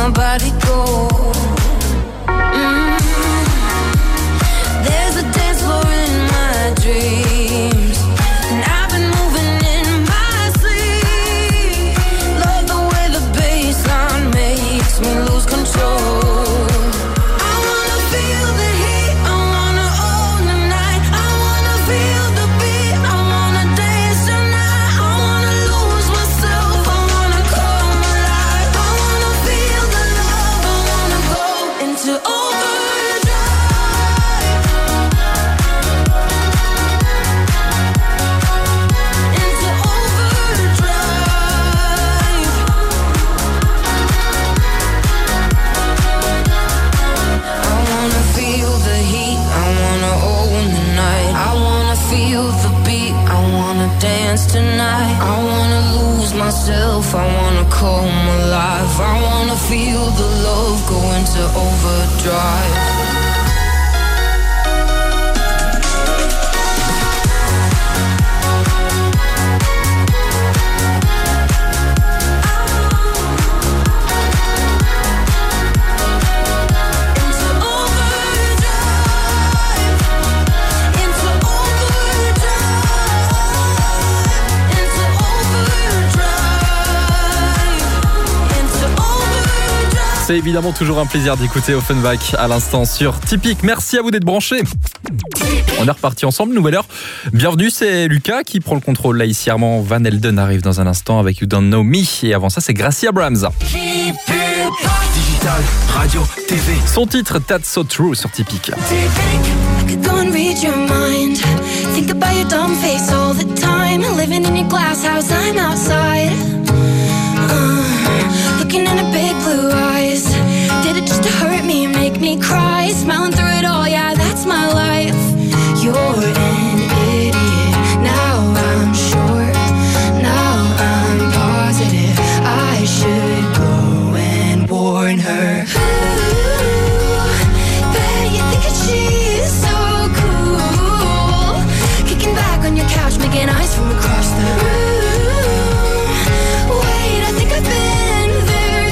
my body go. There's a dance floor in my dreams, and I've been moving in my sleep. Love the way the bassline makes me lose control. Dance tonight. I wanna lose myself, I wanna come alive. I wanna feel the love go into overdrive. C'est évidemment toujours un plaisir d'écouter Offenbach à l'instant sur Typique. Merci à vous d'être branchés. On est reparti ensemble, nouvelle heure. Bienvenue, c'est Lucas qui prend le contrôle là ici. Armand Van Helden arrive dans un instant avec You Don't Know Me. Et avant ça, c'est Gracie Abrams. Digital, radio, TV. Son titre, That's So True sur Typique. I could go and read your mind. Think about your dumb face all the time. Living in your glass house, I'm outside. Looking in her big blue eyes. Did it just to hurt me, make me cry? Smiling through it all, yeah, that's my life. You're an idiot. Now I'm sure. Now I'm positive. I should go and warn her. Ooh, bet you think that she's so cool. Kicking back on your couch, making eyes from across the room. Wait, I think I've been there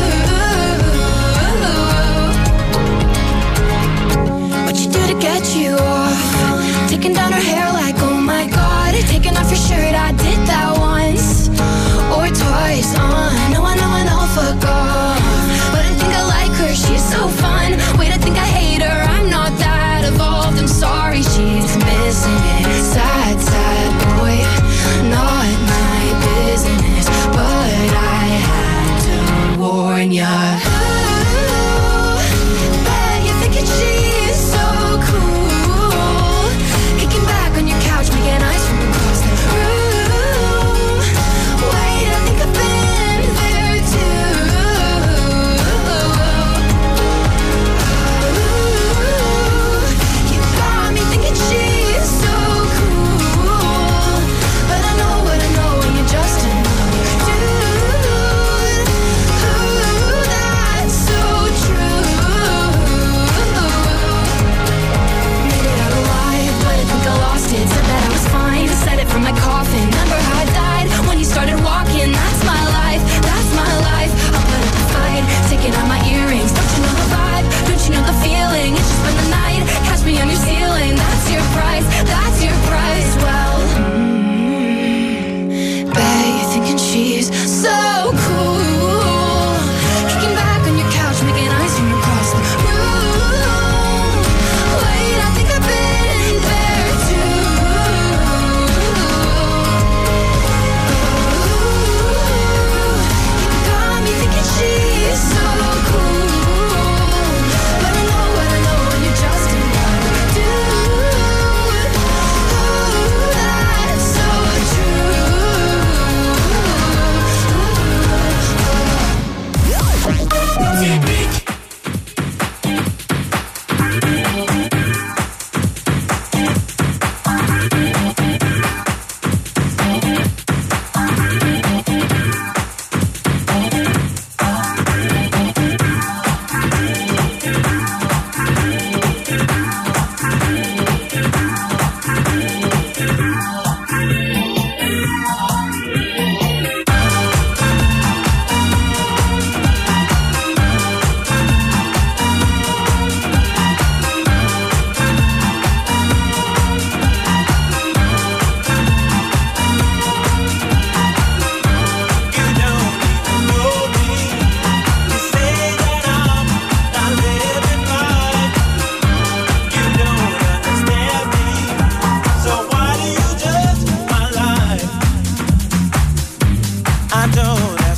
too. What you do to get you off? Taking down her hair like, oh my god. Taking off your shirt, I did that once or twice. I know, fuck off. But I think I like her, she's so fun. Wait, I think I hate her, I'm not that evolved. I'm sorry, she's missing it. Sad, sad boy, not my business. But I had to warn ya. Ooh, bet you're thinking she's so cool. Kicking back on your couch, making eyes from across the room. Wait, I think I've been there too. Ooh, you got me thinking she's so cool. But I know what I know, and you're just another dude. Ooh, that's so true. Made it out alive, but I think I lost it. Said that I was fine, said it from my coffin. Remember how I died when you started walking? That's my life, that's my life. I'll put up a fight, taking out my earrings. Don't you know the vibe? Don't you know the feeling? It's just been the night, catch me on your ceiling. That's your price, that's your price. Well, bet you're thinking she's so cool. Kicking back on your couch, making eyes from across the room. Wait, I think I've been there too. You got me thinking she's so cool. But I know what I know, and you're just another dude. Ooh, that's so true. Ooh,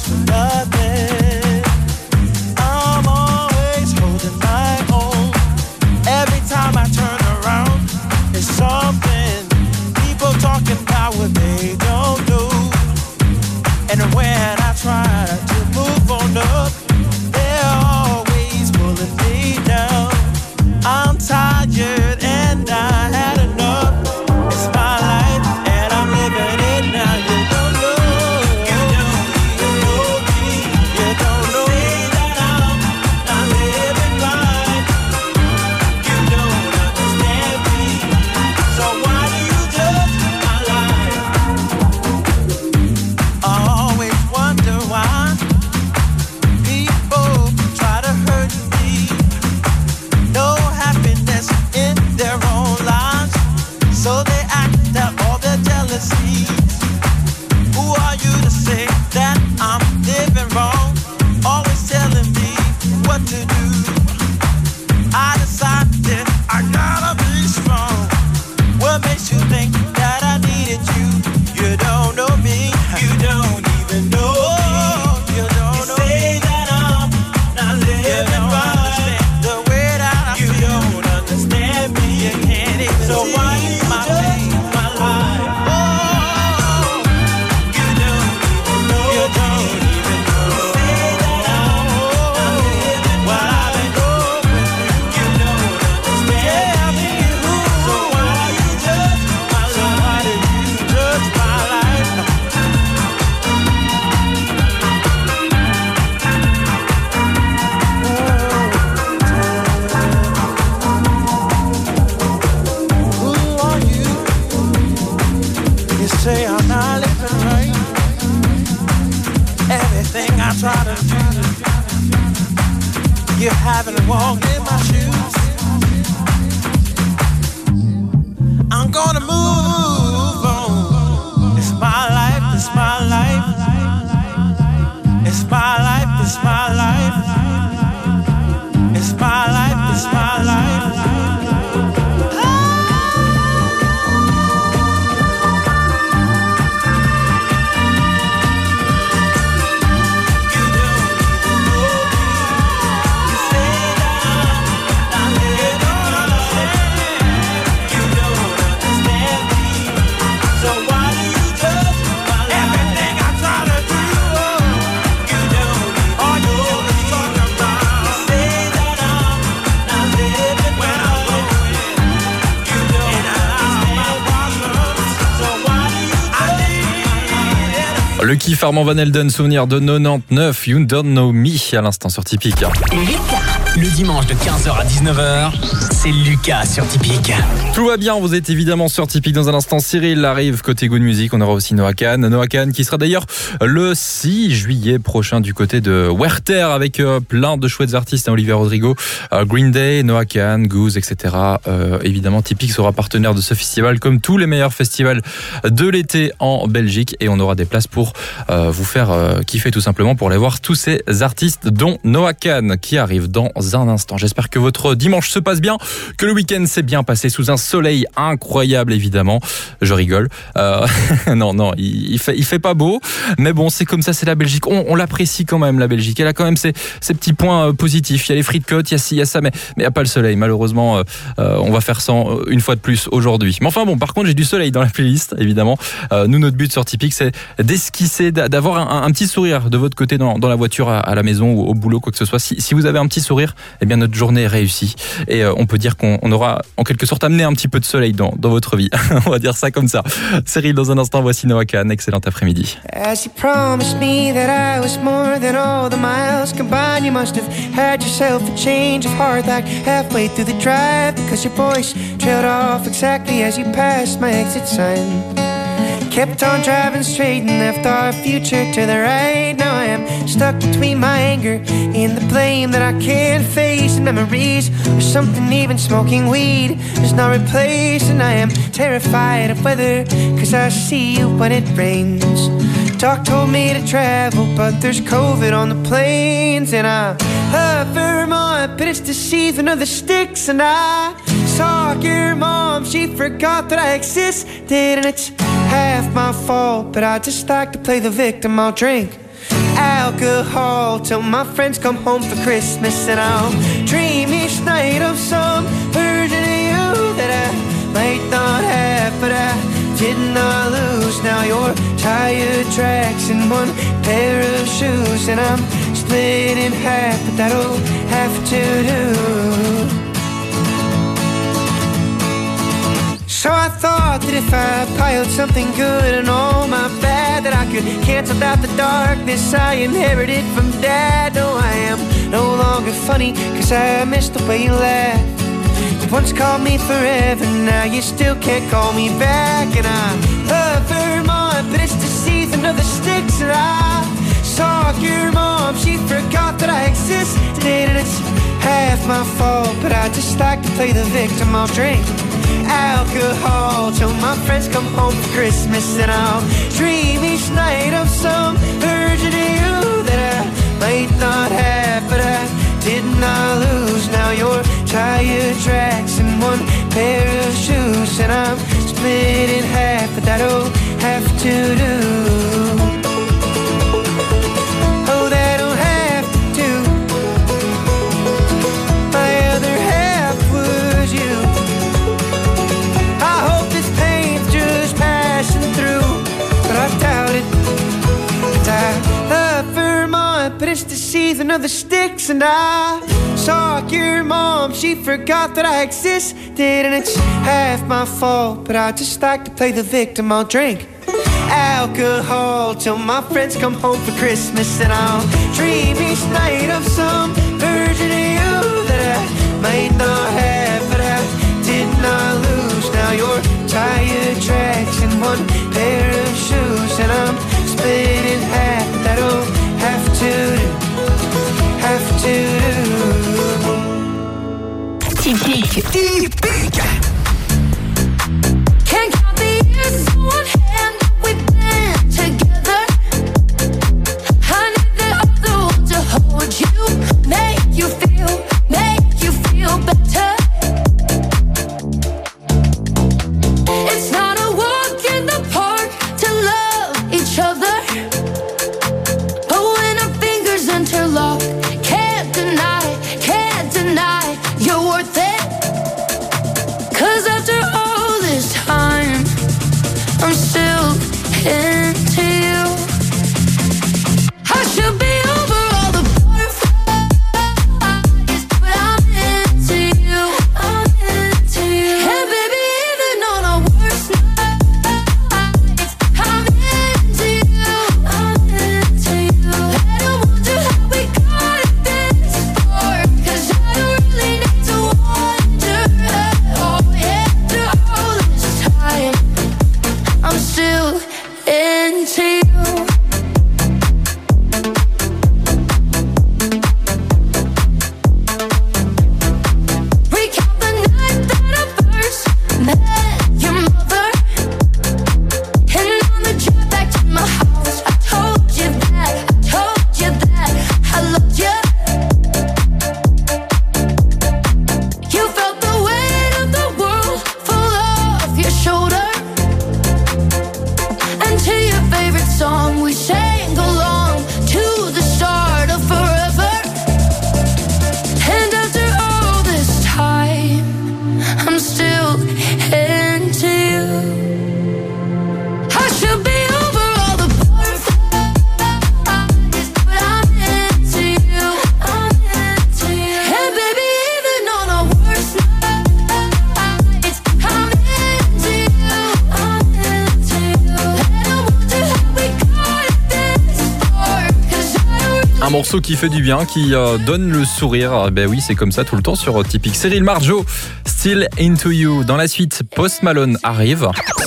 nothing. I'm always holding my own. Every time I turn around, it's something. People talking about what they don't do. And when I try to move on up, they're always pulling me down. I'm tired and I had enough. It's my life and I'm living it now. You don't know, you don't even know me. You don't know me that I'm not living right. You don't understand me. So why do you judge my life? I always wonder why people try to hurt me. No happiness in their own lives, so they act out all their jealousies. Who are you to say that I'm living wrong? Always telling me what to do. I decided I gotta be strong. What makes you think that I needed you? You don't know me. You don't even know me. You don't know say me. That I'm not living right. The way that I feel. You don't understand me. You can't even so see why you my pain, my life. Oh, you don't even know. You don't even know. Say that I'm not living what I've been going through. You don't understand me. So why you judge my life? So why do you judge my life? Who are you? You say I'm not living right. Everything I try to do, you haven't walked in my shoes. I'm gonna move on. It's my life, it's my life. It's my life, it's my life. It's my life, it's my life. You don't even know me. You say that I'm not living right. You don't understand me. So why do you judge my life? Everything I try to do, you don't even know me. You say that I'm not living when I'm going. You don't understand my problems. So why do you judge my life? Le kiff Armand Van Helden, souvenir de 99, You Don't Know Me, à l'instant sur Typique. Lucas. Le dimanche de 15h à 19h, c'est Lucas sur Typique. Tout va bien, vous êtes évidemment sur Typique. Dans un instant, Cyril arrive côté Good Music. On aura aussi Noah Kahn. Noah Kahn qui sera d'ailleurs le 6 juillet prochain du côté de Werther avec plein de chouettes artistes. Olivia Rodrigo, Green Day, Noah Kahn, Goose, etc. Évidemment, Typique sera partenaire de ce festival comme tous les meilleurs festivals de l'été en Belgique. Et on aura des places pour vous faire kiffer tout simplement pour aller voir tous ces artistes dont Noah Kahn qui arrive dans un instant. J'espère que votre dimanche se passe bien, que le week-end s'est bien passé sous un soleil incroyable évidemment. Je rigole. Non, il fait pas beau, mais bon, c'est comme ça, c'est la Belgique. On l'apprécie quand même, la Belgique. Elle a quand même ses petits points positifs. Il y a les frites côtes, il y a ci, il y a ça, mais il n'y a pas le soleil. Malheureusement, on va faire sans une fois de plus aujourd'hui. Mais enfin bon, par contre, j'ai du soleil dans la playlist, évidemment. Nous, notre but sur Typique, c'est d'esquisser, d'avoir un petit sourire de votre côté dans la voiture, à la maison ou au boulot, quoi que ce soit. Si vous avez un petit sourire, eh bien notre journée est réussie et on peut dire qu'on aura en quelque sorte amené un petit peu de soleil dans votre vie. On va dire ça comme ça. Cyril, dans un instant, voici Noah Kahn. Excellent après-midi. As you promised me that I was more than all the miles combined, you must have had yourself a change of heart like halfway through the drive, because your voice trailed off exactly as you passed my exit sign. Kept on driving straight and left our future to the right. Now I am stuck between my anger and the blame that I can't face, and memories or something even smoking weed is not replaced. And I am terrified of weather, cause I see you when it rains. Doc told me to travel, but there's COVID on the planes. And I love Vermont, but it's the season of the sticks. And I saw your mom, she forgot that I existed. And it's half my fault, but I just like to play the victim. I'll drink alcohol till my friends come home for Christmas. And I'll dream each night of some version of you that I might not have, but I did not lose. Now your tire tracks in one pair of shoes, and I'm split in half, but that'll have to do. So I thought that if I piled something good and all my bad, that I could cancel out the darkness I inherited from Dad. No, I am no longer funny, cause I missed the way you laughed. You once called me forever, now you still can't call me back. And I love Vermont, but it's the season of the sticks. And I saw your mom, she forgot that I existed, and it's half my fault, but I just like to play the victim. I'll drink alcohol till my friends come home for Christmas, and I'll dream each night of some version of you that I might not have, but I did not lose. Now your tire tracks in one pair of shoes, and I'm split in half, but that'll have to do. Oh, that'll have to do. My other half was you. I hope this pain's just passing through, but I doubt it. And I love Vermont, but it's the season of the sticks. And I saw your mom, she forgot that I existed, and it's half my fault, but I just like to play the victim. I'll drink alcohol till my friends come home for Christmas, and I'll dream each night of some version of you that I might not have, but I did not lose. Now your tire tracks in one pair of shoes, and I'm split in half. That'll have to do, have to do. Typique. Can't count the years on one hand we've been together. I need the other one to hold you, make you feel better. It's not a walk in the park to love each other, but when our fingers interlock, can't deny you're worth it. 'Cause after all this time, I'm still into you. I should be over all the butterflies, but I'm into you. And baby, even on our worst nights, I'm into you. I don't wonder how we got it this far, 'cause I don't really need to wonder at all. After all this time, I'm still into you. Recount the night that I first met your mother, and on the drive back to my house, I told you that I loved you. You felt the weight of the world fall off your shoulder, and to your favorite song we sang along to the start of forever. And after all this time, I'm still into you. I should be over all the butterflies, but I'm into you. And baby, even on our worst nights, I'm into you. And I wonder how we got it this far, 'cause I don't Un morceau qui fait du bien, qui donne le sourire. Ben oui, c'est comme ça tout le temps sur Typique. Cyril Marjo, Still Into You. Dans la suite, Post Malone arrive.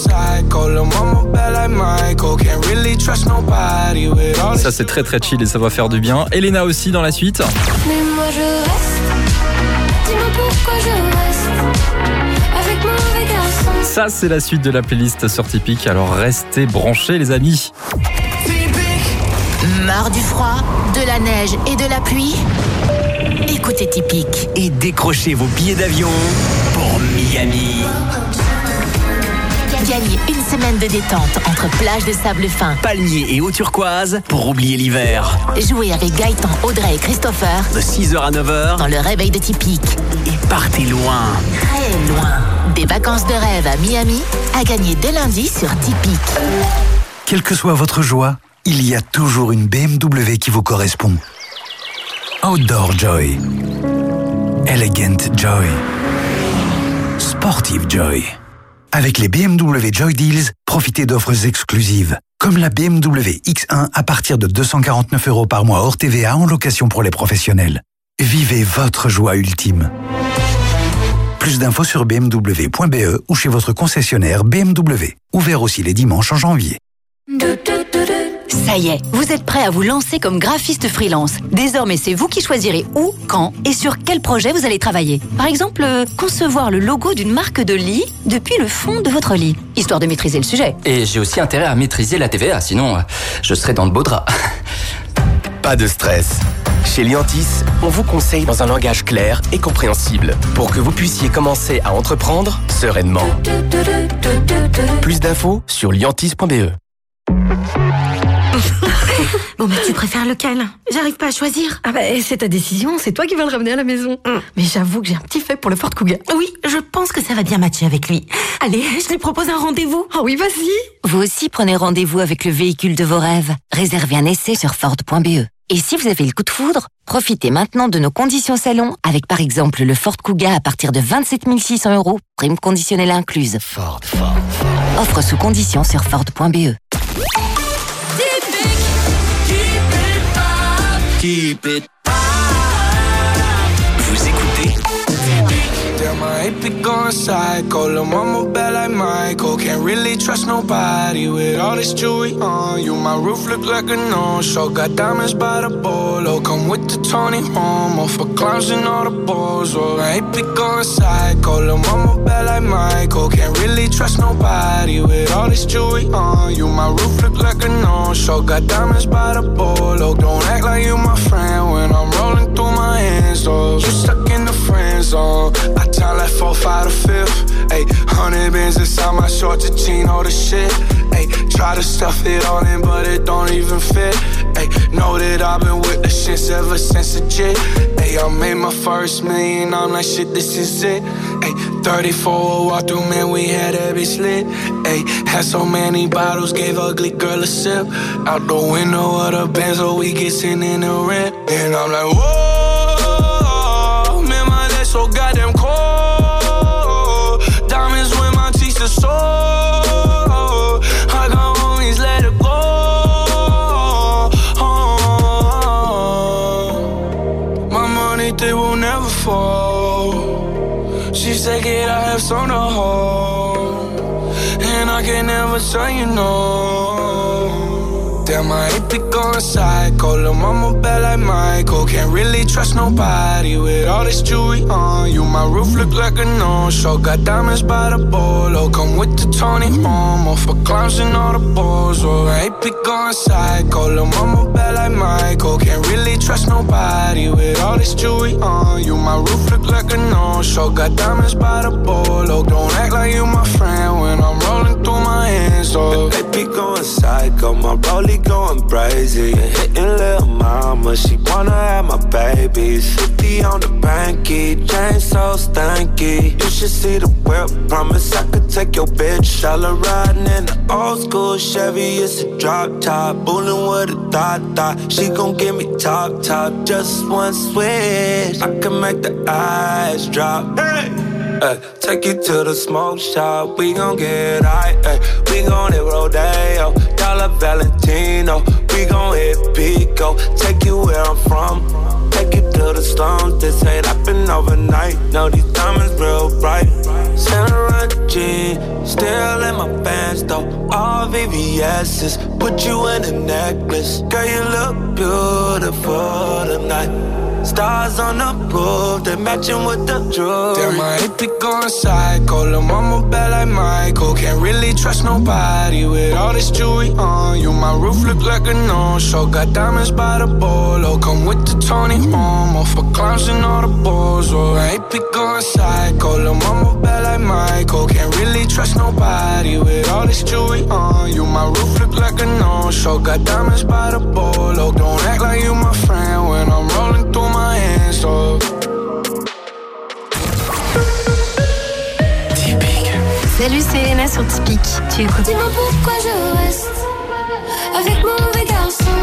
Ça, c'est très très chill et ça va faire du bien. Elena aussi dans la suite. Mais moi je reste. Dis-moi pourquoi je reste avec mauvais garçon. Ça, c'est la suite de la playlist sur Typique. Alors restez branchés, les amis. Marre du froid, de la neige et de la pluie? Écoutez Typique. Et décrochez vos billets d'avion pour Miami. Gagnez une semaine de détente entre plages de sable fin, Palmiers et eau turquoise pour oublier l'hiver. jouez avec Gaëtan, Audrey et Christopher De 6h à 9h. dans le réveil de Typique. Et partez loin. Très loin. Des vacances de rêve à Miami à gagner dès lundi sur Typique. Quelle que soit votre joie, il y a toujours une BMW qui vous correspond. Outdoor Joy, Elegant Joy, Sportive Joy. Avec les BMW Joy Deals, profitez d'offres exclusives, comme la BMW X1 à partir de 249 € par mois hors TVA en location pour les professionnels. Vivez votre joie ultime. Plus d'infos sur bmw.be ou chez votre concessionnaire BMW. Ouvert aussi les dimanches en janvier. Ça y est, vous êtes prêt à vous lancer comme graphiste freelance. Désormais, c'est vous qui choisirez où, quand et sur quel projet vous allez travailler. Par exemple, concevoir le logo d'une marque de lit depuis le fond de votre lit, histoire de maîtriser le sujet. Et j'ai aussi intérêt à maîtriser la TVA, sinon je serai dans le beau drap. Pas de stress. Chez Liantis, on vous conseille dans un langage clair et compréhensible pour que vous puissiez commencer à entreprendre sereinement. Plus d'infos sur liantis.be. Bon, mais tu préfères lequel? J'arrive pas à choisir. Ah bah, c'est ta décision, c'est toi qui vas le ramener à la maison. Mais j'avoue que j'ai un petit fait pour le Ford Kuga. Oui, je pense que ça va bien matcher avec lui. Allez, je lui propose un rendez-vous. Ah oui, vas-y. Vous aussi prenez rendez-vous avec le véhicule de vos rêves. Réservez un essai sur Ford.be. Et si vous avez le coup de foudre, profitez maintenant de nos conditions salon avec par exemple le Ford Kuga à partir de 27 600 €, prime conditionnelle incluse. Ford. Offre sous conditions sur Ford.be. Keep it up. Vous écoutez Damn, I hate be going psycho. Lil' mama bad like Michael. Can't really trust nobody with all this jewelry on you. My roof look like a no-show. Got diamonds by the bolo. Come with the Tony Romo for clowns and all the balls. Oh, I hate be going psycho. Lil' mama bad like Michael. Can't really trust nobody with all this jewelry on you. My roof look like a no-show. Got diamonds by the bolo. Don't act like you my friend when I'm rolling through my hands. Oh, you stuck in the friend zone. I time like 4, 5 to 5th. Ayy, 100 bands inside my shorts, a jean, all the shit. Ayy, try to stuff it all in, but it don't even fit. Ayy, know that I've been with the shits ever since a jit. Ayy, I made my first million, I'm like, shit, this is it. Ayy, 34 walk through, man, we had that bitch lit. Ayy, had so many bottles, gave ugly girl a sip. Out the window of the Benz, so we get sitting in the rent. And I'm like, whoa, man, my legs so goddamn cold. Diamonds when my teeth are sore. I got homies, let it go. My money, they will never fall. She said, kid, I have some to hold. And I can never tell you no. Damn, I hate be going psycho. Lil' mama bad like Michael. Can't really trust nobody with all this jewelry on you. My roof look like a no-show. Got diamonds by the bolo. Come with the Tony Romo for clowns and all the balls. Oh, I hate be going psycho. Lil' mama bad like Michael. Can't really trust nobody with all this jewelry on you. My roof look like a no-show. Got diamonds by the bolo. Don't act like you my friend when I'm rolling through my hands. Oh, they be going psycho. My rollie going crazy. Hitting lil' mama, she wanna have my babies. 50 on the banky, chain so stanky. You should see the whip, promise I could take your bitch. All her riding in the old school Chevy, it's a drop top. Bullin' with a thought. She gon' give me top, just one switch. I can make the eyes drop. Hey! Take you to the smoke shop, we gon' get high, we gon' hit Rodeo, Dollar Valentino, we gon' hit Pico, take you where I'm from, take you to the slums, this ain't happen overnight, no these diamonds real bright, Santa G, still in my pants though, all VVS's, put you in a necklace, girl you look beautiful tonight. stars on the roof, they're matching with the truth. Damn, my AP going psycho, lil' mama bad like Michael. Can't really trust nobody with all this jewelry on you. My roof look like a no-show, got diamonds by the bolo. Come with the Tony Momo for clowns and all the balls. Oh, my AP going psycho, lil' mama bad like Michael. Can't really trust nobody with all this jewelry on you. My roof look like a no-show, got diamonds by the bolo. Don't act like you my friend when I'm rolling through my hands, oh. Salut, c'est Léna sur Typique. Tu écoutes. Dis-moi pourquoi je reste avec mauvais garçon.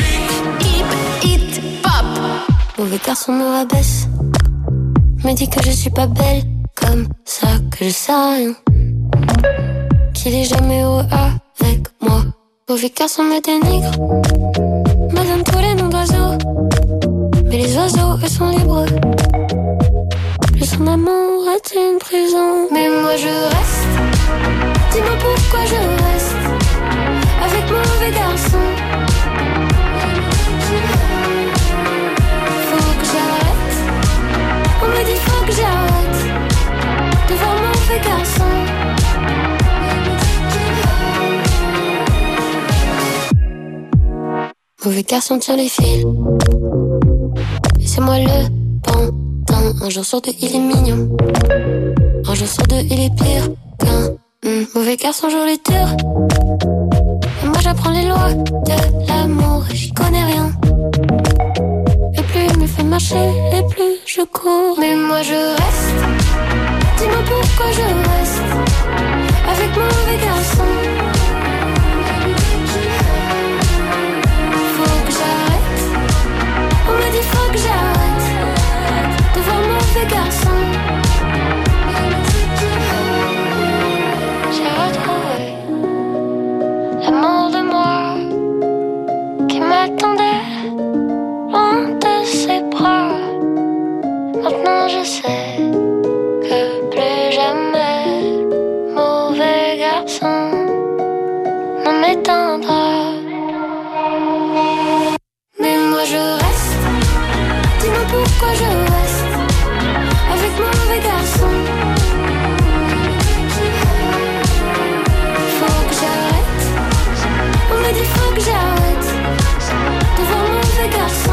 Hip, pop. Mauvais garçon me rabaisse, me dit que je suis pas belle, comme ça que je sais rien, qu'il est jamais heureux avec moi. Mauvais garçon me dénigre, me donne tous les noms d'oiseaux, mais les oiseaux eux sont libres. Plus son amour est une prison. Mais moi je reste. Dis-moi pourquoi je reste avec mauvais garçon. Faut que j'arrête. On me dit faut que j'arrête de voir mauvais garçon. Mauvais garçon tire les fils, et c'est moi le pantin. Un jour sur deux il est mignon, un jour sur deux il est pire qu'un mauvais garçon joue les durs. Et moi j'apprends les lois de l'amour et j'y connais rien. Et plus il me fait marcher et plus je cours. Mais moi je reste. Dis-moi pourquoi je reste avec mauvais garçon. Faut que j'arrête. On me dit faut que j'arrête de voir mauvais garçon. J'ai retrouvé l'amour de moi qui m'attendait loin de ses bras. Maintenant je sais que plus jamais mauvais garçon ne m'éteindra. Mais moi je reste. Dis-moi pourquoi je reste avec mauvais garçon. Faut que j'arrête. On me dit faut que j'arrête de voir mauvais garçon.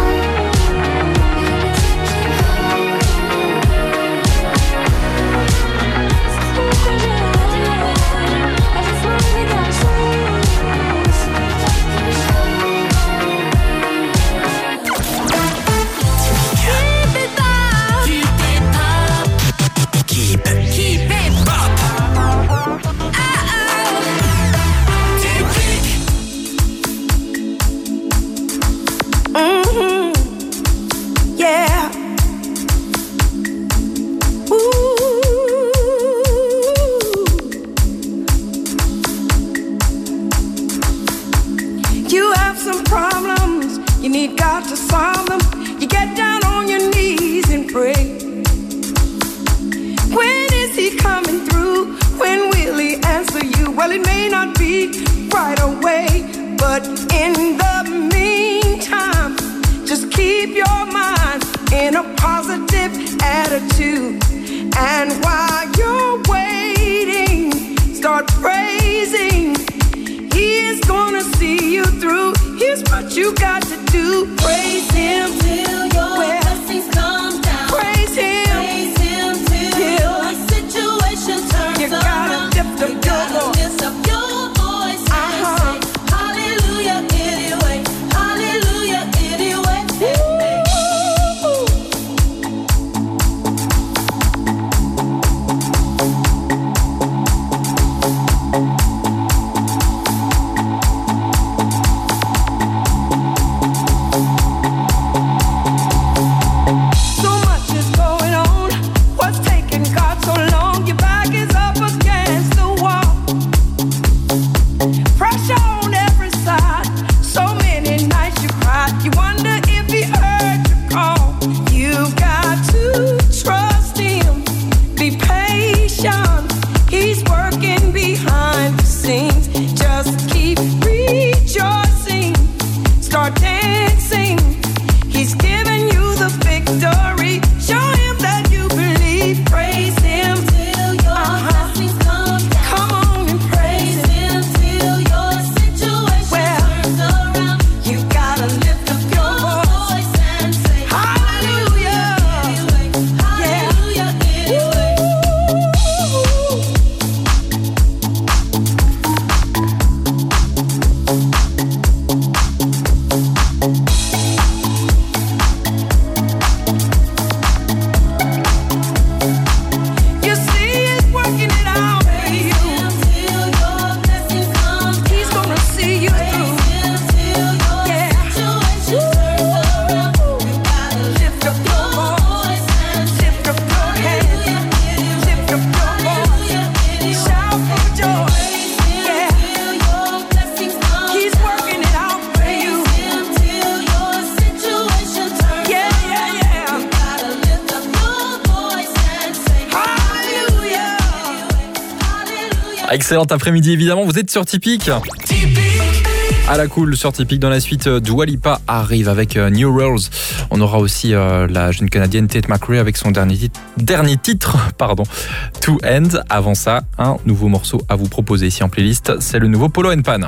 Excellent après-midi évidemment, vous êtes sur Tipeee. À la cool sur Tipeee. Dans la suite, Dua Lipa arrive avec New Rules. On aura aussi la jeune canadienne Tate McRae avec son dernier titre, To End. Avant ça, un nouveau morceau à vous proposer ici en playlist, c'est le nouveau Polo & Pan.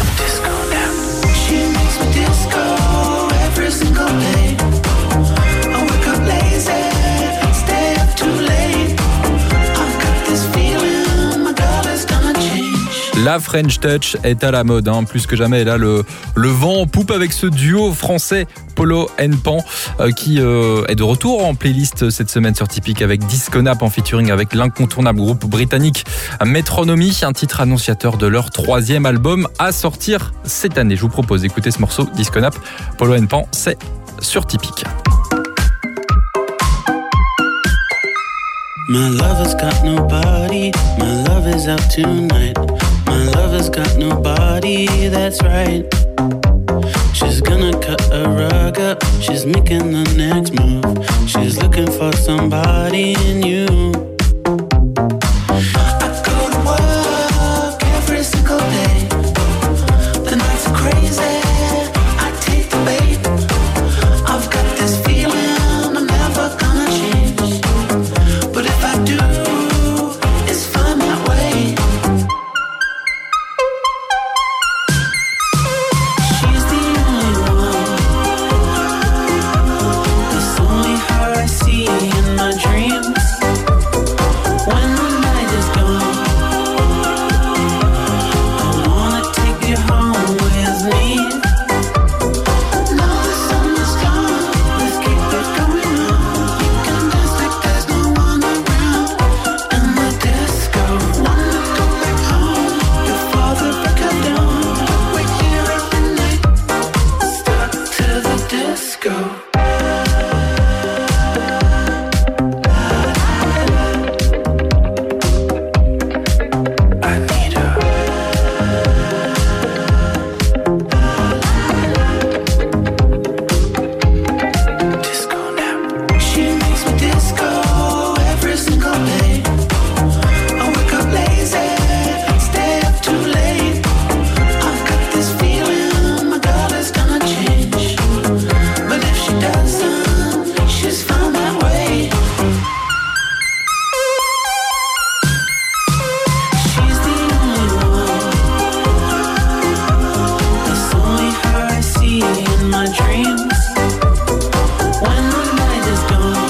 La French Touch est à la mode, plus que jamais. Et là, le vent en poupe avec ce duo français Polo & Pan qui est de retour en playlist cette semaine sur Tipeee avec Disco Nap en featuring avec l'incontournable groupe britannique Metronomy, un titre annonciateur de leur 3e album à sortir cette année. Je vous propose d'écouter ce morceau Disco Nap, Polo & Pan, c'est sur Tipeee. My lover's got nobody, my love is out tonight. My lover's got nobody, that's right. She's gonna cut a rug up, she's making the next move. She's looking for somebody new. I go to work every single day. The nights are crazy, I take the bait. I've got this feeling I'm never gonna change. But if I do, it's fine that way. She's the only one. It's only her I see in my dreams. When the night is gone, I wanna take you home with me. Now the sun is gone, let's keep it going on. You can dance like there's no one around. In the disco, wanna go back home. Your father broke her down. We're here every night, stuck to the disco. I need her. Disco nap. She makes me disco every single day. I wake up lazy, stay up too late. I've got this feeling my girl is gonna change. But if she doesn't, she's found that way. She's the only one. It's only her I see in my dreams. When the night is gone,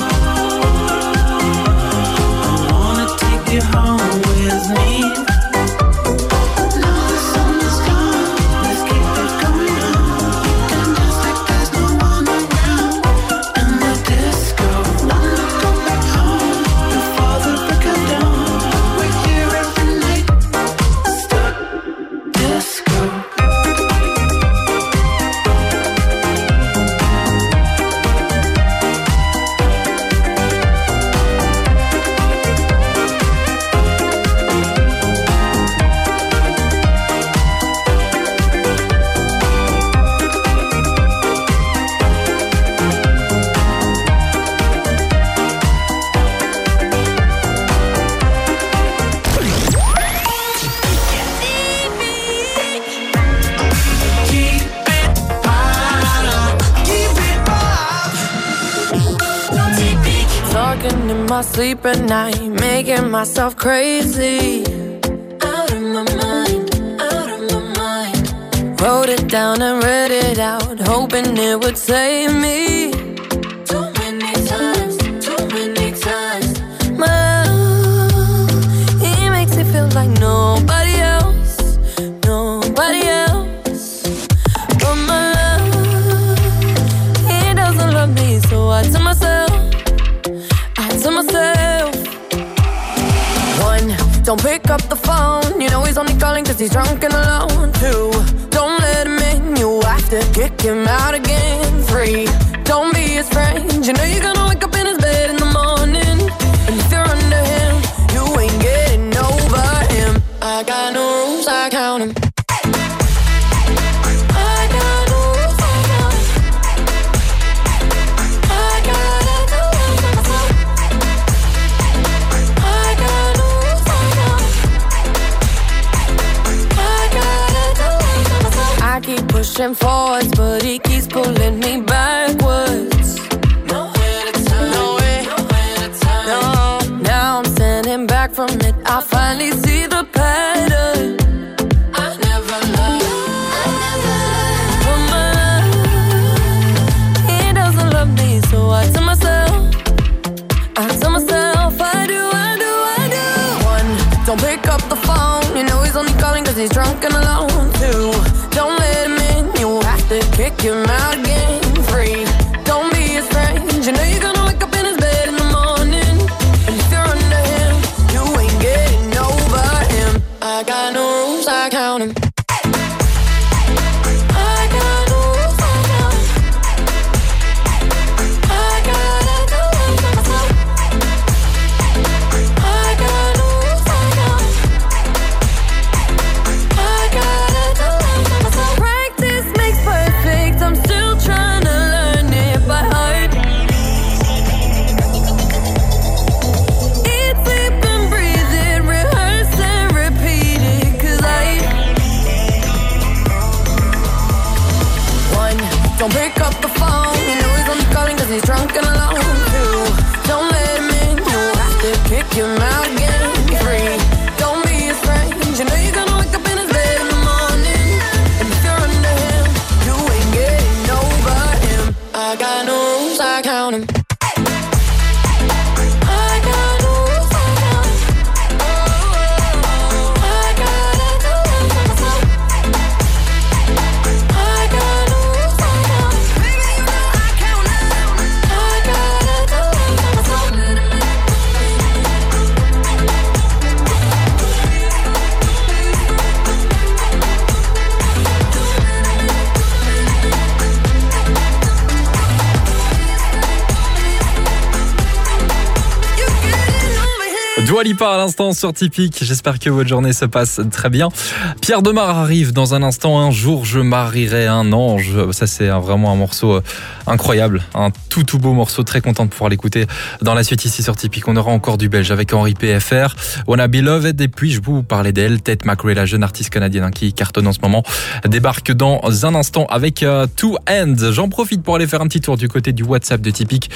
I wanna take you home with me. Now the sun is gone, let's keep it going on. You can dance like there's no one around. In the disco, wanna go back home. Your father broke her down. We're here every night, stuck disco. Talking in my sleep at night, making myself crazy. Out of my mind, out of my mind. Wrote it down and read it out, hoping it would save me. Too many times, too many times. My love, he makes it feel like nobody else, nobody else. But my love, he doesn't love me, so I tell myself, one, don't pick up the phone. You know he's only calling cause he's drunk and alone. Two, don't let him in. You have to kick him out again. Three, don't be his friend. You know you're gonna wake up in his bed in the morning. And if you're under him, you ain't getting over him. I got no rules, I count him. pushing forwards, but he keeps pulling me backwards. Nowhere to turn, nowhere to turn. No, now I'm standing back from it. I finally see the pattern. I never loved. For my love, he doesn't love me, so I tell myself, I do. One, don't pick up the phone. You know he's only calling 'cause he's drunk and alone. Two, don't let him in. You have to kick him out again. Three, don't be his friend. You know you're gonna wake up in his bed in the morning. And if you're under him, you ain't getting over him. I got no rules, I count him. Don't pick up the phone. You know he's only calling 'cause he's drunk and alone. Two, don't let him in. You have to kick him out again. Three, don't be his friend. You know you're gonna wake up in his bed in the morning. And if you're under him, you ain't getting over him. I got no rules, I count him. Dua Lipa à l'instant sur Typique. J'espère que votre journée se passe très bien. Pierre Demar arrive dans un instant. Un jour je marierai un ange. Ça c'est vraiment un morceau incroyable. Un tout beau morceau. Très content de pouvoir l'écouter dans la suite ici sur Typique. On aura encore du belge avec Henri PFR. Wanna Be Loved. Et puis je vous parlais d'elle. Tate McRae, la jeune artiste canadienne qui cartonne en ce moment, débarque dans un instant avec Two Hands. J'en profite pour aller faire un petit tour du côté du WhatsApp de Typique.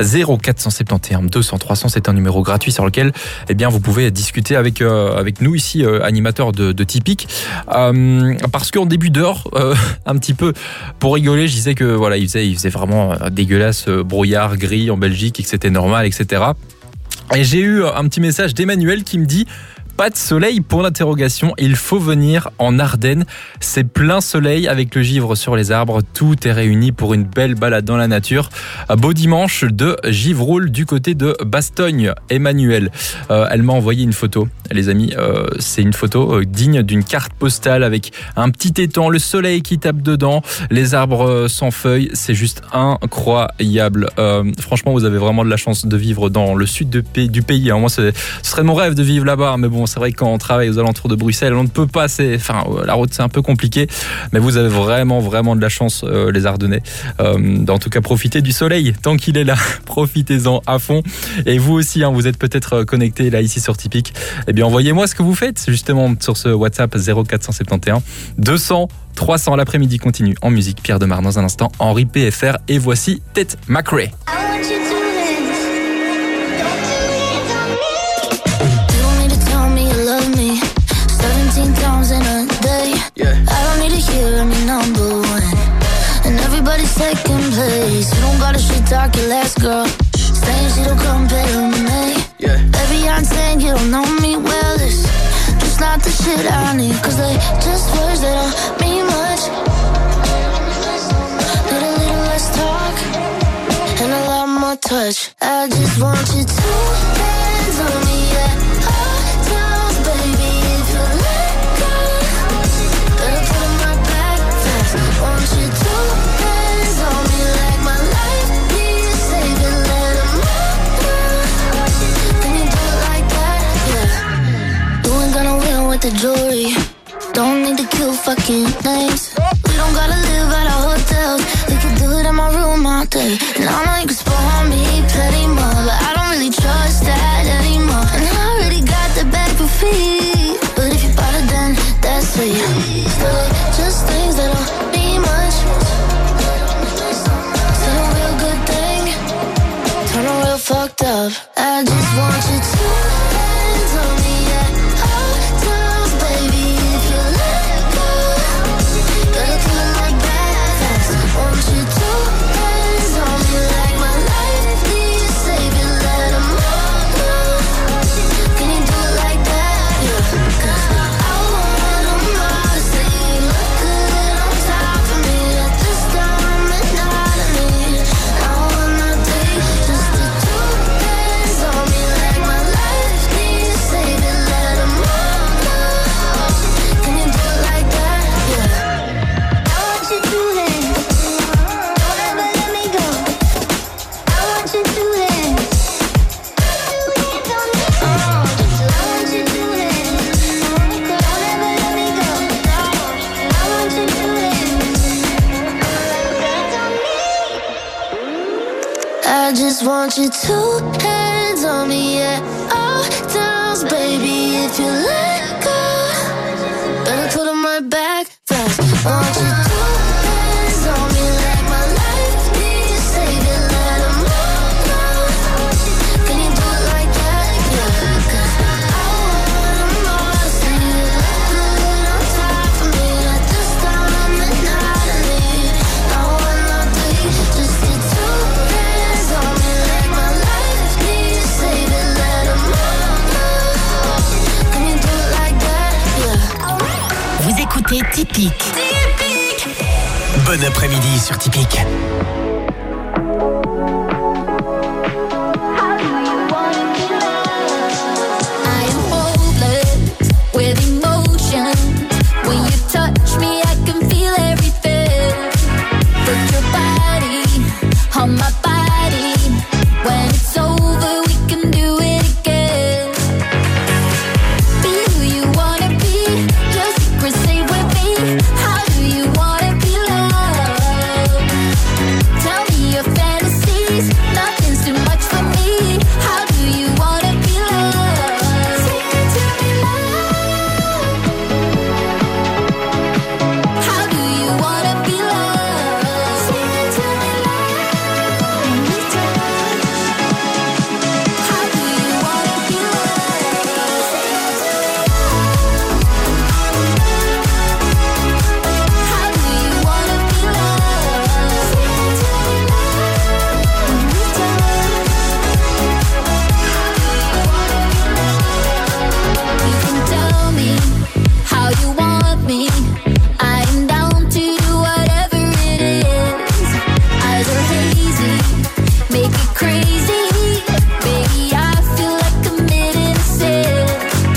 0471 200 300. C'est un numéro gratuit sur lequel eh bien vous pouvez discuter avec nous ici, animateurs de Typique, parce qu'en début d'heure, un petit peu pour rigoler, je disais que voilà, il faisait vraiment dégueulasse, brouillard, gris en Belgique et que c'était normal, etc. Et j'ai eu un petit message d'Emmanuel qui me dit: pas de soleil pour l'interrogation, il faut venir en Ardennes. C'est plein soleil avec le givre sur les arbres. Tout est réuni pour une belle balade dans la nature. Beau dimanche de Givroul du côté de Bastogne. Emmanuel, elle m'a envoyé une photo. Les amis, c'est une photo digne d'une carte postale avec un petit étang, le soleil qui tape dedans, les arbres sans feuilles. C'est juste incroyable. Franchement, vous avez vraiment de la chance de vivre dans le sud du pays. Alors moi, ce serait mon rêve de vivre là-bas, mais bon, c'est vrai que quand on travaille aux alentours de Bruxelles, on ne peut pas, la route c'est un peu compliqué, mais vous avez vraiment de la chance, les Ardennais, en tout cas profitez du soleil tant qu'il est là, profitez-en à fond. Et vous aussi, vous êtes peut-être connectés là ici sur Typique, eh bien envoyez-moi ce que vous faites justement sur ce WhatsApp 0471 200 300. L'après-midi continue en musique. Pierre Demar dans un instant, Henri PFR et voici Tate McRae. Times in a day. Yeah. I don't need to hear me number one. And everybody's taking place. You don't gotta shit talk your last girl. Saying she don't compare to me. Yeah. Baby, I'm saying you don't know me well. It's just not the shit I need. Cause they just words that don't mean much. Need a little less talk and a lot more touch. I just want you to hands on me, yeah. The jewelry, don't need to kill fucking names. We don't gotta live at a hotel. We can do it in my room all day. And I know you can spoil me plenty more, but I don't really trust that anymore. And I already got the bag for free, but if you bought it then that's sweet. Still like just things that don't mean much. fucked up. I just want you to hands on me at all times, baby. If you let go, gotta kill it like that. Want you to hands on me like my life needs saving. Let 'em all go. Can you do it like that? Yeah. 'Cause I want 'em all to say you look good on top of me at this time and night of me. I wanna take just the two hands on me like my life needs saving. Let 'em all go. Can you do it like that? Yeah. I want you to hands. Don't ever let me go. I want you to hands. I just want you two hands on me at all times, baby. If you let go, better put 'em right back fast. Want you two hands on me like my life needs saving. Let 'em all go. Can you do it like that? Yeah. 'Cause I want 'em all to see you look good on top of me at this time and night of me. I wanna be just the two hands on me like my life needs saving. Let 'em all go. Can you do it like that? Yeah. Vous écoutez Typique. Bon après-midi sur Typique. I am hopeless with emotion. When you touch me, I can feel everything. Put your body on my body. When it's over, we can do it again. Be who you wanna be. Your secrets stay with me. How do you wanna be loved? Tell me your fantasies. Nothing's too much for me. How do you wanna be loved? Say it to me, love. How do you wanna be loved? Say it to me, love. When we touch. How do you wanna be loved? Say it to me, love. How do you wanna be loved? Say it to me, love. When we touch. You can tell me how you want me. I am down to do whatever it is. Eyes are hazy, make it crazy. Baby, I feel like committing a sin.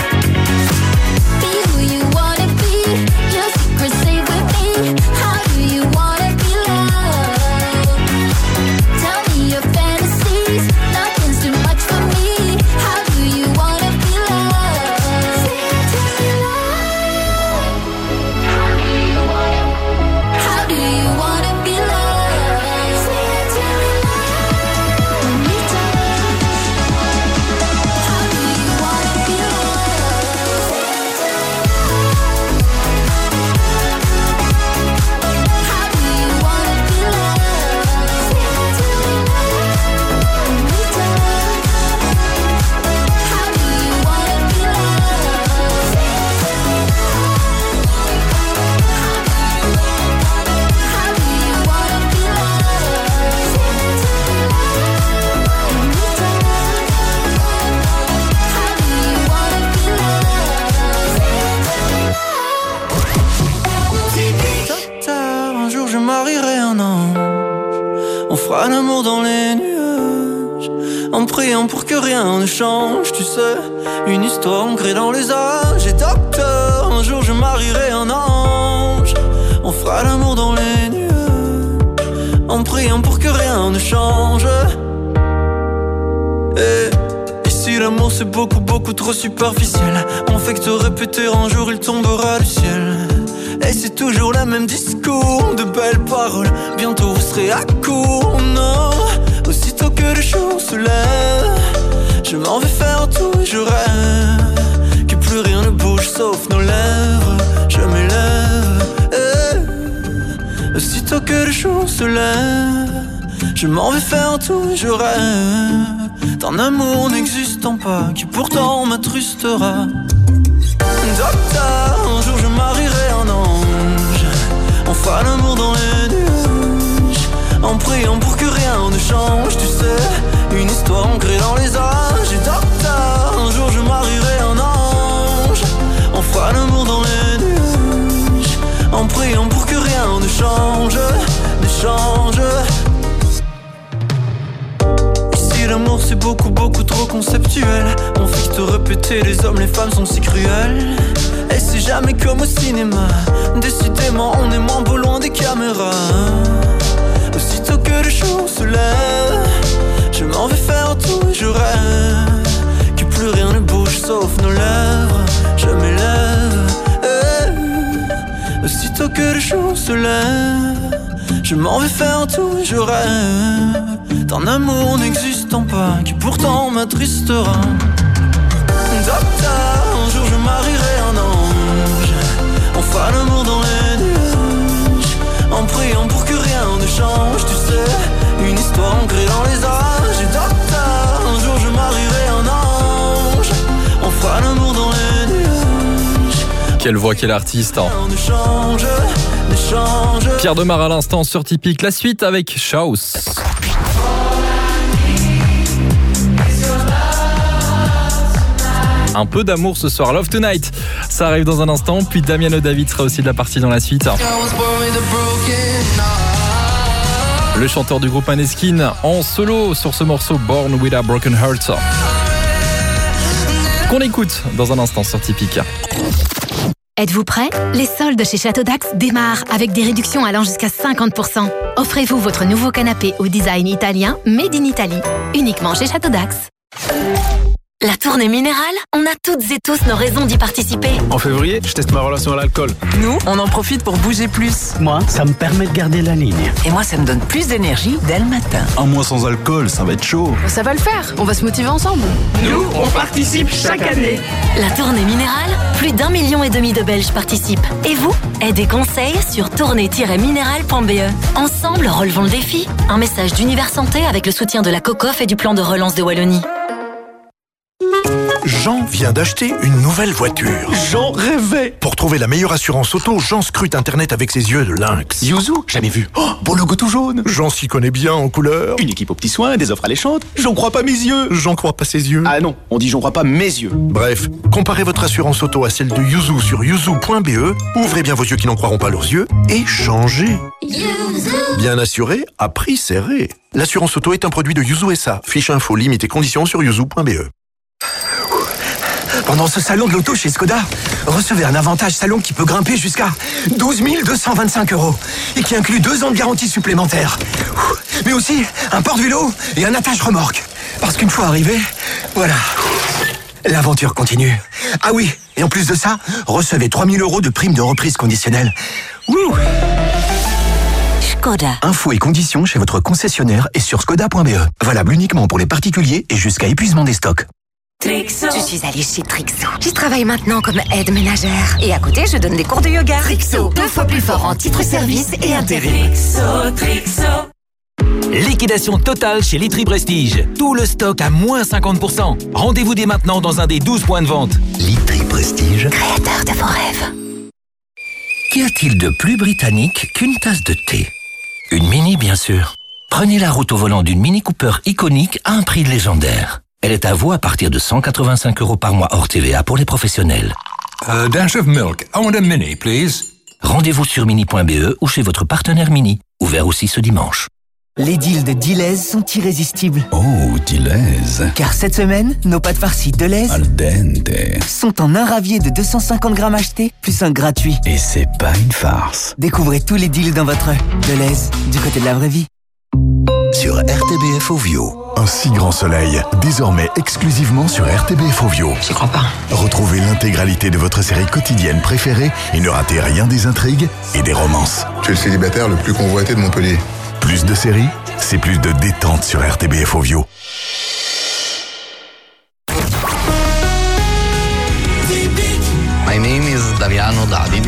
Be who you wanna be. Your secrets stay with me. How do you wanna be loved? Tell me your fantasies. Nothing's too much for me. How do you wanna be loved? Say it to me, love. How do you wanna be loved? Say it to me, love. When we touch. How do you wanna be loved? Say it to me, love. How do you wanna be loved? Say it to me, love. When we touch. How do you wanna be loved? Say it to me, love. How do you wanna be loved? Say it to me, love. When we touch. How do you wanna be loved? Say it to me, love. Tard, un jour je marierai un ange. On fera l'amour dans les nuages, en priant pour que rien ne change. Tu sais, une histoire ancrée dans les âges. Et docteur, un jour je marierai un ange. On fera l'amour dans les nuages, en priant pour que rien ne change. Et si l'amour c'est beaucoup, beaucoup trop superficiel, on fait que te répéter un jour il tombera du ciel. Et c'est toujours le même discours, de belles paroles, bientôt vous serez à court. Non, aussitôt que le jour se lève, je m'en vais faire tout et je rêve que plus rien ne bouge sauf nos lèvres. Je m'élève, aussitôt que le jour se lève, Je m'en vais faire tout, je rêve d'un amour n'existant pas, qui pourtant m'attrustera. Docteur, un jour je marierai un ange, on fera l'amour dans les nuages, en priant pour que rien ne change, tu sais, une histoire ancrée dans les âges. Et docteur, un jour je marierai un ange, on fera l'amour dans les nuages, en priant pour que rien ne change, ne change. Ici l'amour c'est beaucoup beaucoup trop conceptuel, on fixe te répéter, les hommes les femmes sont si cruels. Et c'est jamais comme au cinéma, décidément on est moins beau loin des caméras. Aussitôt que le jour se lève, je m'en vais faire tout et je rêve que plus rien ne bouge sauf nos lèvres. Je m'élève, aussitôt que le jour se lève, je m'en vais faire tout et je rêve d'un amour n'existant pas, qui pourtant m'attristera. Docteur, un jour je marierai un ange, on fera l'amour dans les nuages, en priant pour que rien ne change, tu sais, une histoire ancrée dans les âges. Et docteur, un jour je marierai un ange, on fera l'amour dans les nuages. Quelle voix, quel artiste hein. Ne change, ne change. Pierre Demar à l'instant sur Typique. La suite avec Chaos. Un peu d'amour ce soir, Love Tonight. Ça arrive dans un instant, puis Damiano David sera aussi de la partie dans la suite. Le chanteur du groupe Maneskin en solo sur ce morceau Born With A Broken Heart. Qu'on écoute dans un instant sur Typique. Êtes-vous prêts? Les soldes chez Château d'Ax démarrent avec des réductions allant jusqu'à 50%. Offrez-vous votre nouveau canapé au design italien Made in Italy, uniquement chez Château d'Ax. La tournée minérale, on a toutes et tous nos raisons d'y participer. En février, je teste ma relation à l'alcool. Nous, on en profite pour bouger plus. Moi, ça me permet de garder la ligne. Et moi, ça me donne plus d'énergie dès le matin. Un mois sans alcool, ça va être chaud. Ça va le faire, on va se motiver ensemble. Nous, on participe chaque année. La tournée minérale, plus d'1,5 million de Belges participent. Et vous? Aidez conseils sur tournée-minérale.be. Ensemble, relevons le défi. Un message d'Univers Santé avec le soutien de la COCOF et du plan de relance de Wallonie. Jean vient d'acheter une nouvelle voiture. Jean rêvait. Pour trouver la meilleure assurance auto, Jean scrute Internet avec ses yeux de lynx. Yuzu, jamais vu. Oh, beau logo tout jaune. Jean s'y connaît bien en couleur. Une équipe aux petits soins, des offres alléchantes. J'en crois pas mes yeux. J'en crois pas ses yeux. Ah non, on dit j'en crois pas mes yeux. Bref, comparez votre assurance auto à celle de Yuzu sur yuzu.be. Ouvrez bien vos yeux qui n'en croiront pas leurs yeux et changez. Yuzu. Bien assuré, à prix serré. L'assurance auto est un produit de Yuzu SA. Fiche info, limite et conditions sur yuzu.be. Pendant ce salon de l'auto chez Skoda, recevez un avantage salon qui peut grimper jusqu'à 12 225 € et qui inclut 2 ans de garantie supplémentaire. Mais aussi un porte-vélo et un attache-remorque. Parce qu'une fois arrivé, voilà, l'aventure continue. Ah oui, et en plus de ça, recevez 3 000 € de prime de reprise conditionnelle. Wouh! Skoda. Infos et conditions chez votre concessionnaire et sur skoda.be. Valable uniquement pour les particuliers et jusqu'à épuisement des stocks. Trixo. Je suis allée chez Trixo. J'y travaille maintenant comme aide ménagère. Et à côté, je donne des cours de yoga. Trixo, 2 fois plus fort en titre service et intérêt. Trixo. Liquidation totale chez Litry Prestige. Tout le stock à moins 50%. Rendez-vous dès maintenant dans un des 12 points de vente. Litry Prestige. Créateur de vos rêves. Qu'y a-t-il de plus britannique qu'une tasse de thé? Une Mini, bien sûr. Prenez la route au volant d'une Mini Cooper iconique à un prix légendaire. Elle est à vous à partir de 185 € par mois hors TVA pour les professionnels. A dash of milk. I want a Mini, please. Rendez-vous sur mini.be ou chez votre partenaire Mini. Ouvert aussi ce dimanche. Les deals de Deleuze sont irrésistibles. Oh, Deleuze. Car cette semaine, nos pâtes farcies Deleuze Al dente. sont en un ravier de 250 grammes achetés, plus un gratuit. Et c'est pas une farce. Découvrez tous les deals dans votre Deleuze, du côté de la vraie vie. Sur RTBF Ovio. Un si grand soleil, désormais exclusivement sur RTBF Ovio. J'y crois pas. Retrouvez l'intégralité de votre série quotidienne préférée et ne ratez rien des intrigues et des romances. Tu es le célibataire le plus convoité de Montpellier. Plus de séries, c'est plus de détente sur RTBF Ovio. My name is Damiano David.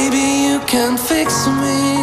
Baby, you can fix me.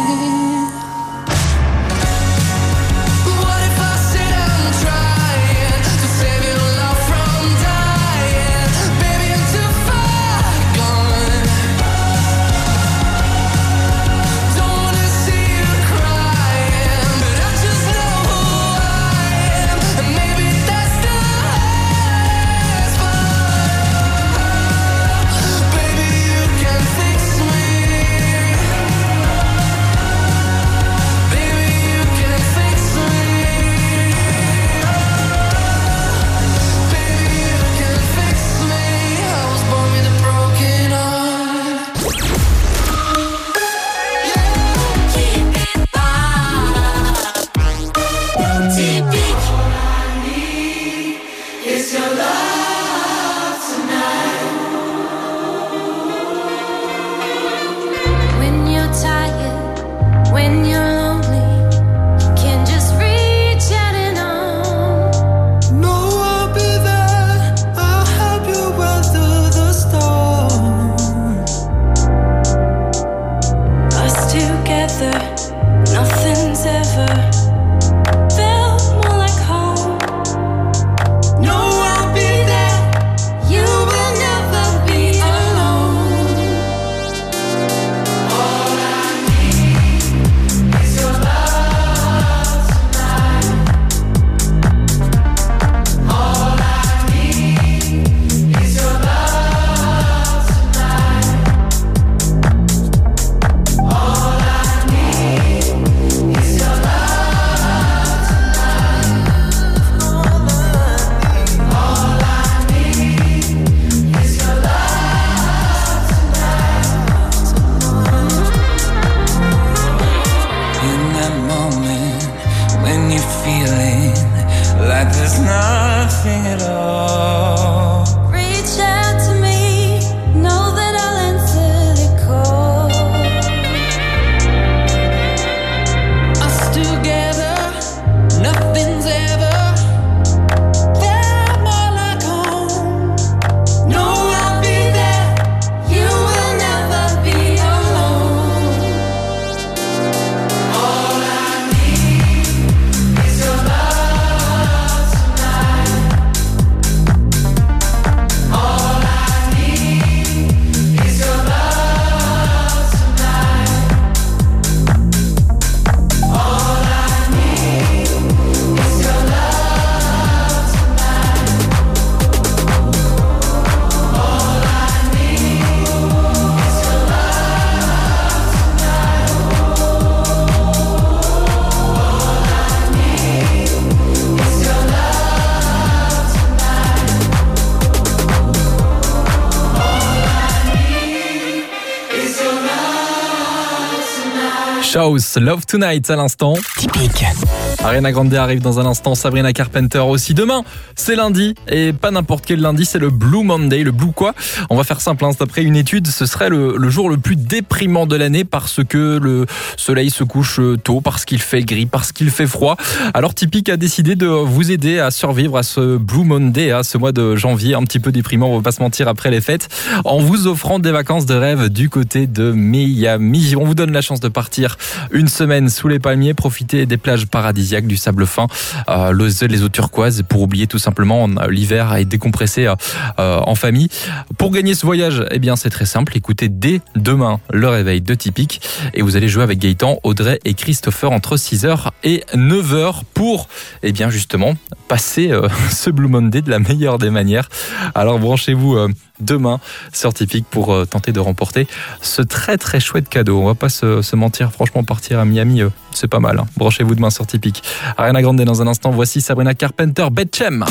Shows, Love Tonight à l'instant. Typique. Ariana Grande arrive dans un instant, Sabrina Carpenter aussi. Demain, c'est lundi, et pas n'importe quel lundi, c'est le Blue Monday. Le Blue quoi ? On va faire simple, d'après une étude, ce serait le jour le plus déprimant de l'année parce que le soleil se couche tôt, parce qu'il fait gris, parce qu'il fait froid. Alors Typique a décidé de vous aider à survivre à ce Blue Monday, à ce mois de janvier un petit peu déprimant, on va pas se mentir, après les fêtes, en vous offrant des vacances de rêve du côté de Miami. On vous donne la chance de partir une semaine sous les palmiers, profiter des plages paradisiaques, du sable fin, les eaux turquoises, pour oublier tout simplement l'hiver et décompresser en famille. Pour gagner ce voyage, eh bien c'est très simple, écoutez dès demain le réveil de Typique et vous allez jouer avec Gaëtan, Audrey et Christopher entre 6h et 9h pour, eh bien justement, passer ce Blue Monday de la meilleure des manières. Alors branchez-vous demain sur Typique pour tenter de remporter ce très très chouette cadeau. On va pas se mentir, franchement partir à Miami c'est pas mal. Branchez-vous demain sur Typique. Ariana Grande dans un instant, voici Sabrina Carpenter, Betchem.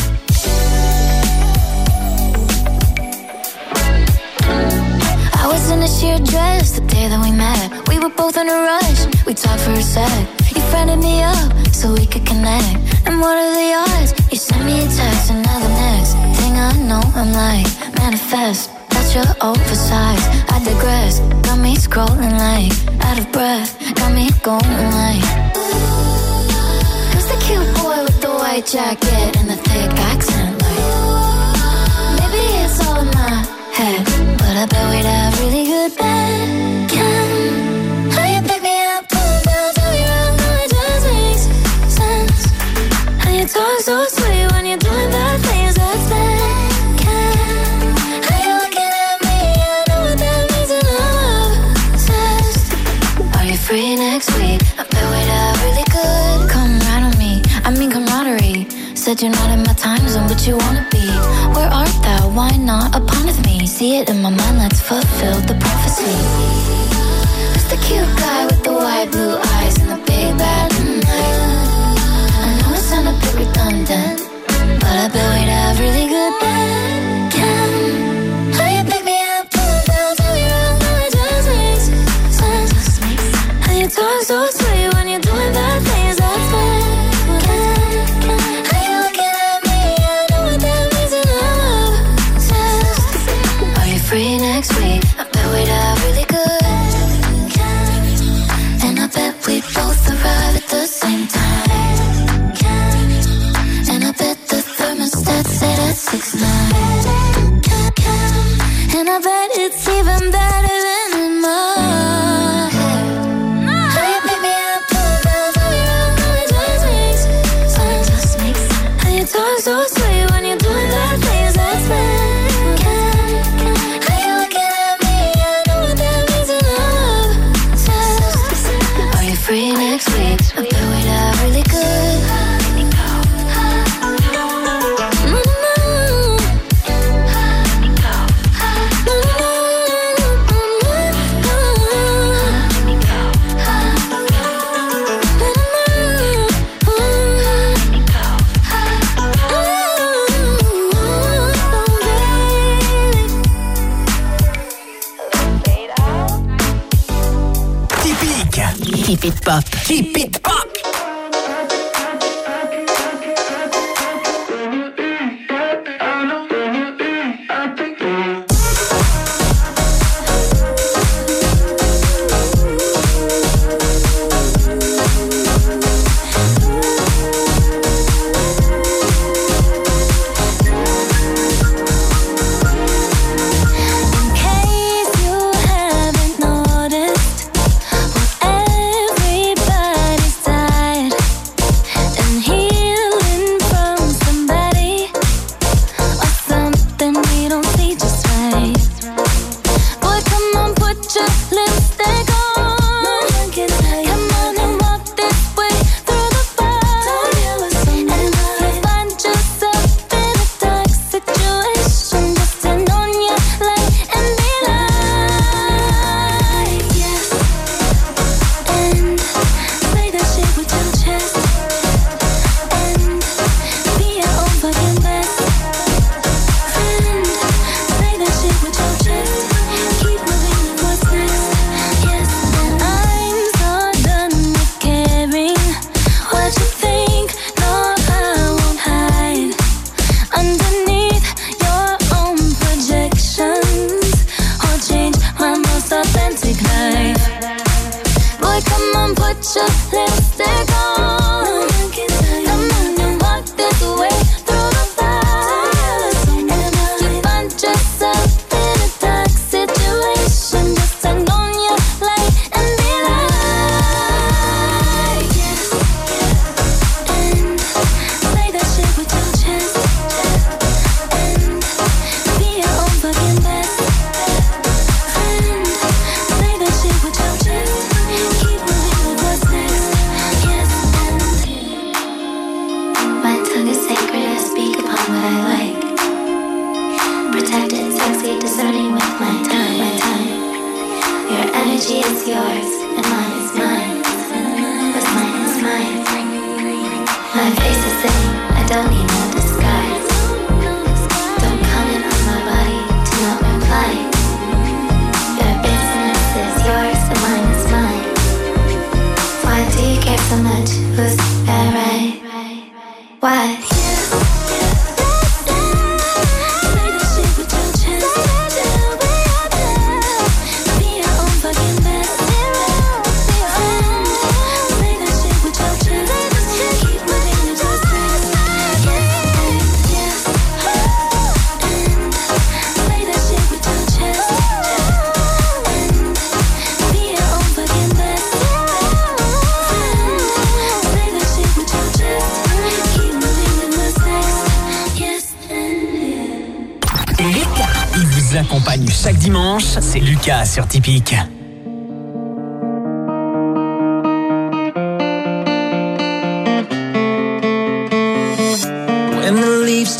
I was in a sheer dress the day that we met. We were both in a rush, we talked for a sec. You friended me up so we could connect. And what are the odds? You sent me a text and now the next thing I know I'm like, manifest. That's your oversized, I digress. Got me scrolling like, out of breath. Got me going like, who's the cute boy with the white jacket and the thick accent like, maybe it's all in my head, but I bet we'd have really good bed. free next week? I bet we'd have really good. Come right on me, I mean camaraderie. Said you're not in my time zone, but you wanna be. Where art thou? Why not upon with me? See it in my mind, let's fulfill the prophecy. Who's the cute guy with the wide blue eyes and the big bad night? I know it sounds a bit redundant, but I bet we'd have really good. How you pick me up, pull it down, tell me wrong, how it just makes sense. How you talk so sweet when you're doing bad things, that's fine. Free next week, I bet we'd have really good. And I bet we'd both arrive at the same time. And I bet the thermostat set at 6'9". And I bet it's even better than in my head. How you pick me up, pull it down, tell me wrong, how it just makes sense. How you talk so sweet when you're doing bad things, that's bad. Free next week, I bet we'd have really good. Keep it pop. Keep it pop. Chaque dimanche, c'est Lucas sur Typique.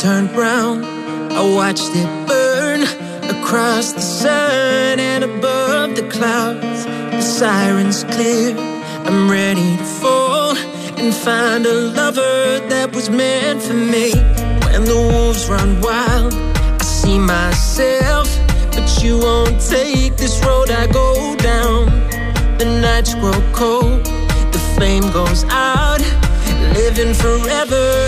turned brown. I watched it burn across the sun and above the clouds. The sirens clear, I'm ready to fall and find a lover that was meant for me. When the wolves run wild, I see myself, but you won't take this road I go down. The nights grow cold, the flame goes out, living forever